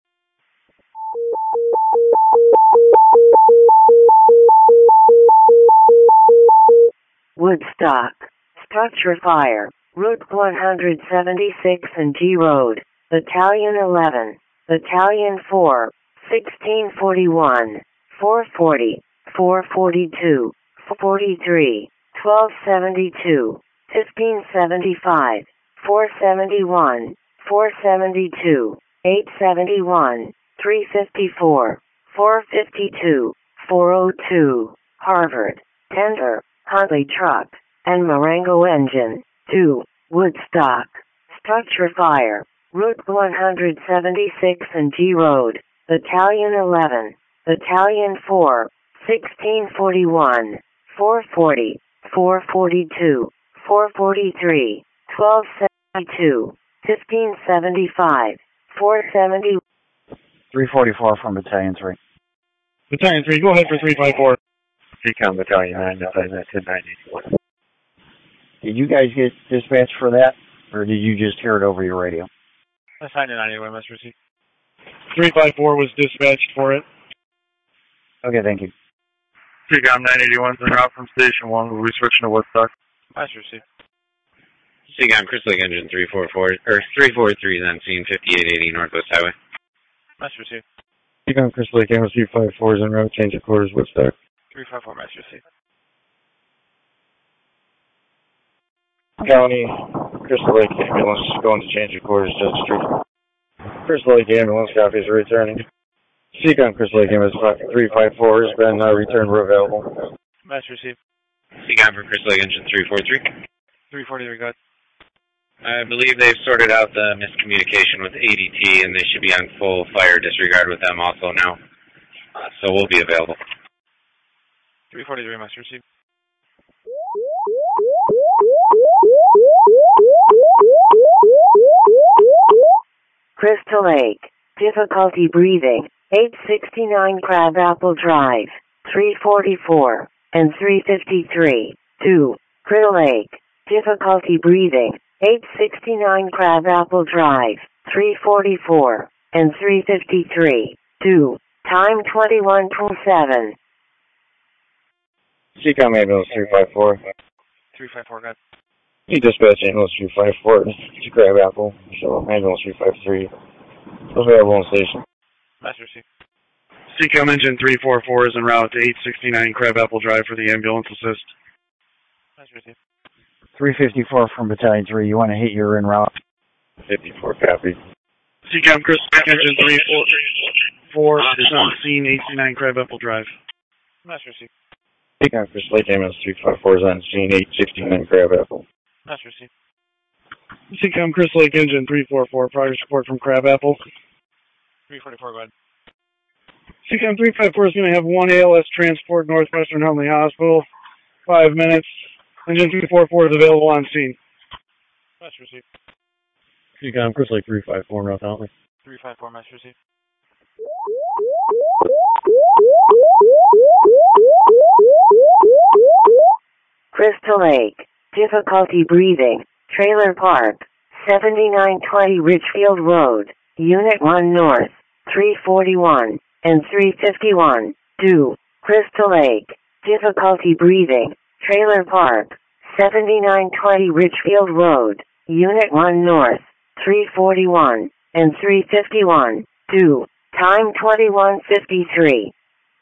Woodstock. Structure fire. Route 176 and G Road. Battalion 11. Battalion 4. 1641. 440. 442. 443. 1272. 1575. 471. 472. 871. 354. 452. 402. Harvard. Tender. Huntley truck. And Marengo engine. 2. Woodstock. Structure fire. Route 176 and G Road. Battalion 11. Battalion 4. 1641. 440. 442. 443. 1272. 1575. 470. 344 from Battalion 3. Battalion 3, go ahead for 354. CCOM Battalion 9, nothing, that's 981. Did you guys get dispatched for that? or did you just hear it over your radio? I signed it on anyway, Master Receive. 354 was dispatched for it. Okay, thank you. CCOM 981 en route from Station 1. We'll be switching to Woodstock. Master Receive. CCOM Crystal Lake Engine 344, or 343 then, scene 5880 Northwest Highway. Master Receive. CCOM Crystal Lake Ambulance 354 is en route, change of quarters, Woodstock. 354, Master Receive. County, Crystal Lake Ambulance going to change of quarters, Judge Street. Crystal Lake Ambulance copies returning. CCOM Crystal Lake Ambulance 354 has been returned. We're available. Master Receive. CCOM for Crystal Lake Engine 343. 343, go ahead. I believe they've sorted out the miscommunication with ADT, and they should be on full fire disregard with them also now. So we'll be available. 343, Master Receive. Crystal Lake. Difficulty breathing. 869 Crabapple Drive. 344 and 353. 2. Crystal Lake. Difficulty breathing. 869 Crabapple Drive. 344 and 353. 2. Time 21:07. CCOM Ambulance 354. 354, go ahead. He dispatched Ambulance 354 to Crabapple. So Ambulance 353 available on station. Master Receive. CCOM Engine 344 is en route to 869 Crabapple Drive for the ambulance assist. Master Receive. 354 from Battalion 3. You want to hit your en route? 54 copy. CCOM Crystal Lake Engine 344 is on scene 869 Crabapple Drive. Master Receive. CCOM Crystal Lake Ambulance 354 is on scene 869 Crabapple. Master Receive. CCOM Crystal Lake Engine 344, progress report from Crabapple. 344, go ahead. CCOM 354 is going to have one ALS transport Northwestern Huntley Hospital. 5 minutes. Engine 344 is available on scene. Master Receive. CCOM Crystal Lake 354 North Huntley. 354, Master Receive. Crystal Lake. Difficulty breathing. Trailer Park. 7920 Richfield Road. Unit 1 North. 341 and 351. 2. Crystal Lake. Difficulty breathing. Trailer Park. 7920 Richfield Road. Unit 1 North. 341 and 351. 2. Time 21:53.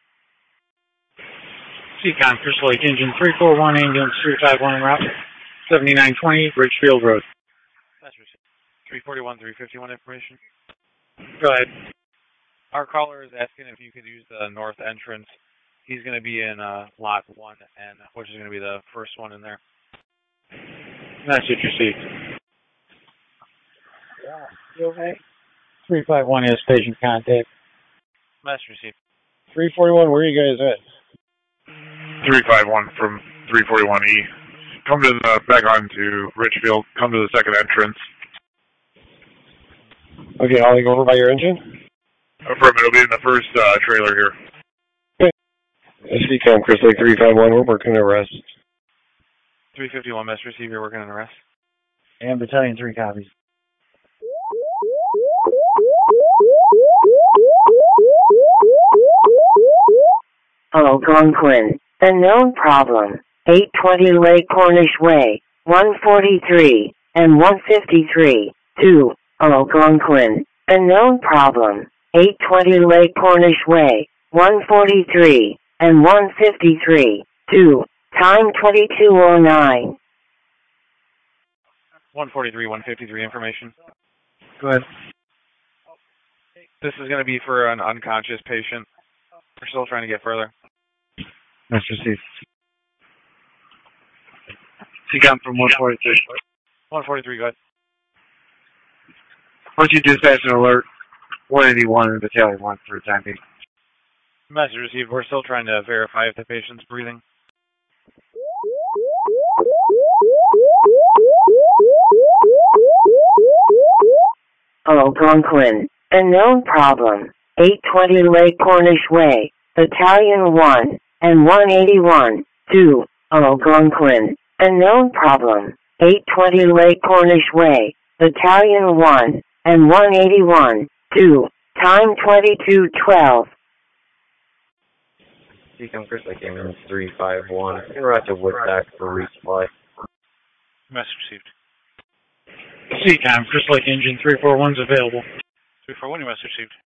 CCOM Crystal Lake Engine 341, Ambulance 351 en route. 7920 Richfield Road. Master Receive. 341, 351 information. Go ahead. Our caller is asking if you could use the north entrance. He's going to be in lot 1, and which is going to be the first one in there. Message received. You okay? 351 is station contact. Message received. 341, where are you guys at? 351 from 341E. Come to the, back on to Richfield. Come to the second entrance. Okay, I'll go over by your engine. Affirmative, it'll be in the first trailer here. Okay. CCOM Crystal Lake 351, we're working the arrest. 351, message received, you're working on arrest. And Battalion 3 copies. Algonquin. Unknown problem. 820 Lake Cornish Way. 143 and 153. 2. Algonquin. Unknown problem. 820 Lake Cornish Way. 143 and 153. 2. Time 22:09. 143, 153 information. Go ahead. This is going to be for an unconscious patient. We're still trying to get further. That's received. CCOM from 143. 143, go ahead. Once you dispatch an alert, 181 and Battalion 1 for the time being. Message received. We're still trying to verify if the patient's breathing. Algonquin. Unknown problem. 820 Lake Cornish Way. Battalion 1 and 181. 2. Algonquin. Unknown problem. 820 Lake Cornish Way, Battalion 1, and 181, 2, time 2212. Seacom Chris Lake Ambulance 351. En route to Woodstock for resupply. Message received. Seacom Chris Lake Engine 341 is available. 341, your message received.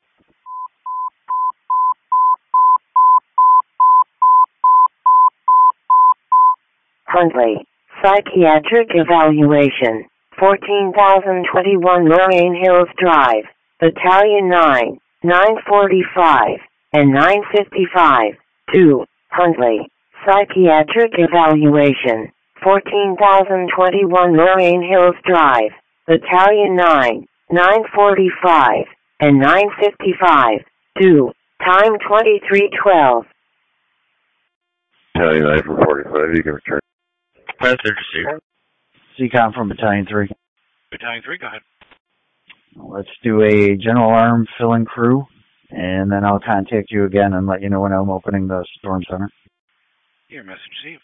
Huntley, psychiatric evaluation, 14,021 Lorraine Hills Drive, Battalion 9, 945, and 955, 2, Huntley, psychiatric evaluation, 14,021 Lorraine Hills Drive, Battalion 9, 945, and 955, 2, time 2312. Battalion 9 for 45, you can return. Message received. CCOM from Battalion 3. Battalion 3, go ahead. Let's do a general arm filling crew, and then I'll contact you again and let you know when I'm opening the storm center. Your message received.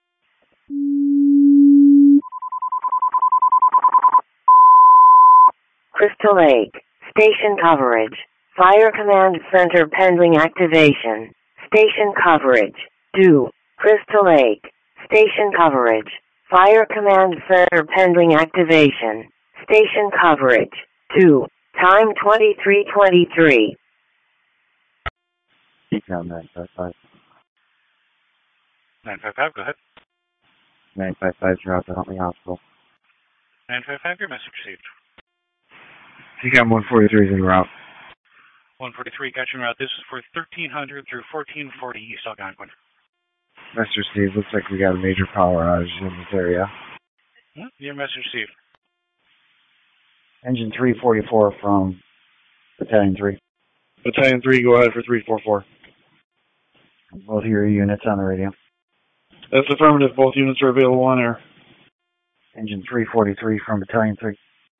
Crystal Lake, station coverage. Fire Command Center pending activation. Station coverage. Due. Crystal Lake, station coverage. Fire Command Center pending activation. Station coverage. 2. Time 2323. CCOM 955. 955, go ahead. 955, you're out to Huntley Hospital. 955, your message received. CCOM 143 is en route. 143, got you en route. This is for 1300 through 1440 East Algonquin. Message Steve, looks like we got a major power outage in this area. Your message received. Engine 344 from Battalion 3. Battalion 3, go ahead for 344. Both of your units on the radio. That's affirmative. Both units are available on air. Engine 343 from Battalion 3.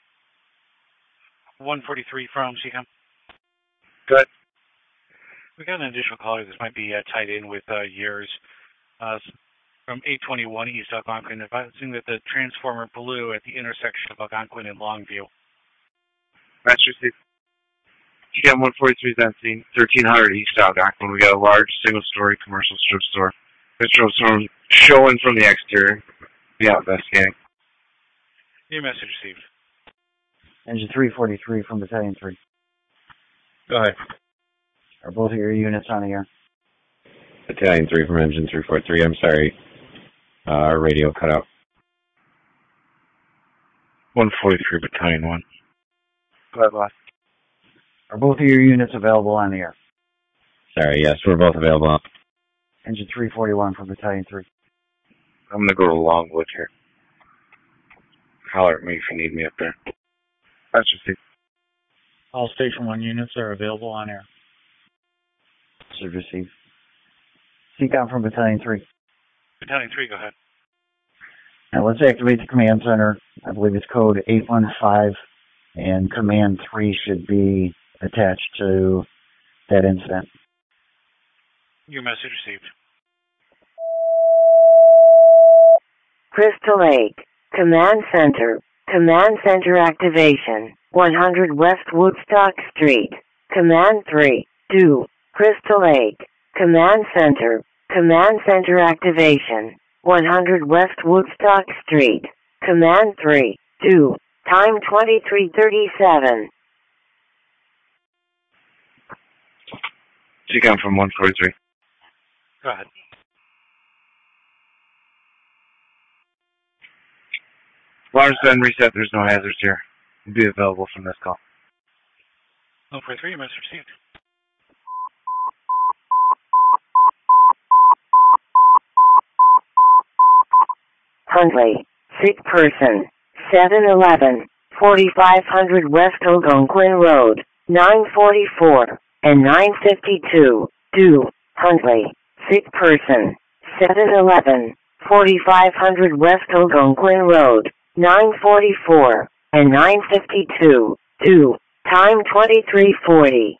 143 from CCOM. Good. We got an additional caller. This might be tied in with yours. From 821 East Algonquin, advising that the transformer blew at the intersection of Algonquin and Longview. Master Steve. CCOM 143 is on scene, 1300 East Algonquin. We got a large single-story commercial strip store. Visual storm showing from the exterior. Yeah, investigating. Your message received. Engine 343 from Battalion 3. Go ahead. Are both of your units on the air? Battalion 3 from Engine 343. I'm sorry. Our radio cut out. 143, Battalion 1. Go ahead, boss. Are both of your units available on the air? Sorry, yes, we're both available. Engine 341 from Battalion 3. I'm going to go to Longwood here. Holler at me if you need me up there. Master Steve. All Station 1 units are available on air. Should receive. CCOM from Battalion 3. Battalion 3, go ahead. Now let's activate the command center. I believe it's code 815, and command 3 should be attached to that incident. Your message received. Crystal Lake, command center. Command center activation. 100 West Woodstock Street. Command 3. Due. Crystal Lake. Command center. Command center activation. 100 West Woodstock Street. Command 3. Due. Time 2337. CCOM from 143. Go ahead. Alarm's been reset. There's no hazards here. We'll be available from this call. 143, your message received. Huntley, sick person. 711, 4500 West Algonquin Road, 944, and 952. Due. Huntley, sick person. 711, 4500 West Algonquin Road, 944, and 952. Due. Time 2340.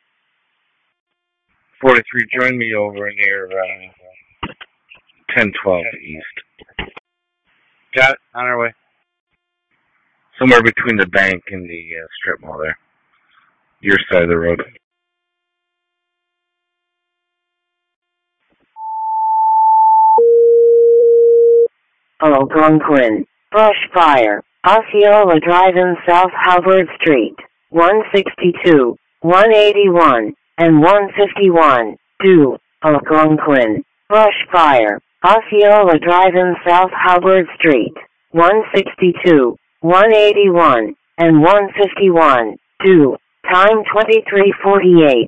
43, join me over near 1012 East. Got it. On our way. Somewhere between the bank and the strip mall there. Your side of the road. Algonquin. Brush fire. Osceola Drive-In South Howard Street. 162, 181, and 151. Due. Algonquin. Brush fire. Osceola Drive-In South Howard Street. 162, 181, and 151. Due. Time 23:48.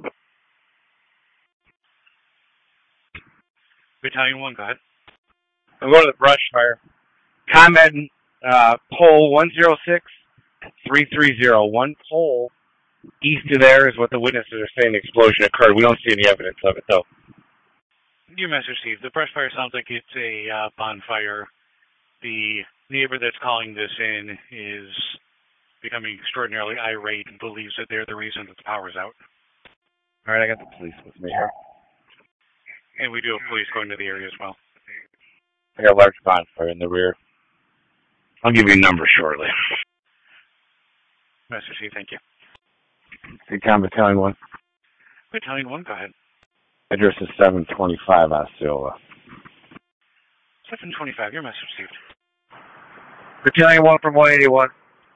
Battalion 1, go ahead. I'm going to the brush fire. ComEd pole 106-330. One pole east of there is what the witnesses are saying the explosion occurred. We don't see any evidence of it, though. You Master Steve, the brush fire sounds like it's a bonfire. The neighbor that's calling this in is becoming extraordinarily irate and believes that they're the reason that the power's out. All right, I got the police with me here. And we do have police going to the area as well. I got a large bonfire in the rear. I'll give you a number shortly. Master Steve, thank you. CCOM Battalion 1. Battalion 1, go ahead. Address is 725 Osceola. 725, your message received. Battalion 1 from 181.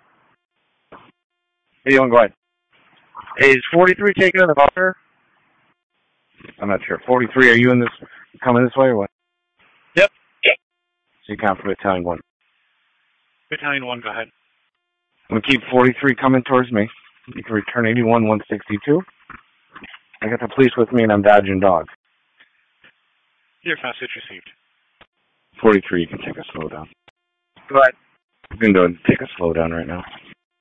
81, go ahead. Is 43 taken in the bunker? I'm not sure. 43, are you in this, coming this way or what? Yep. CCOM for Battalion 1. Battalion 1, go ahead. I'm going to keep 43 coming towards me. You can return 81, 162. I got the police with me and I'm dodging dogs. Your message received. 43, you can take a slow down. Go ahead. You can go and take a slow down right now.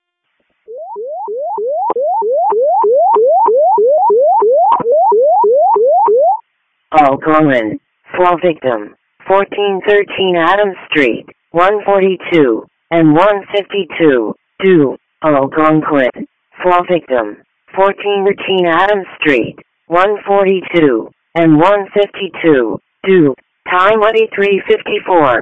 Algonquin. Slow victim. 1413 Adams Street. 142 and 152. Due. Algonquin. Slow victim. 1413 Adams Street. 142 and 152. Due. Time 23:54.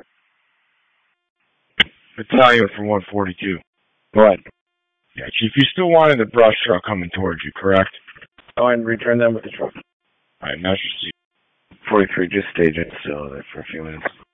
Battalion from 142. Go ahead. Yeah, Chief, you still wanted the brush truck coming towards you, correct? Go ahead and return them with the truck. All right, now you see. 43, just stage it still there for a few minutes.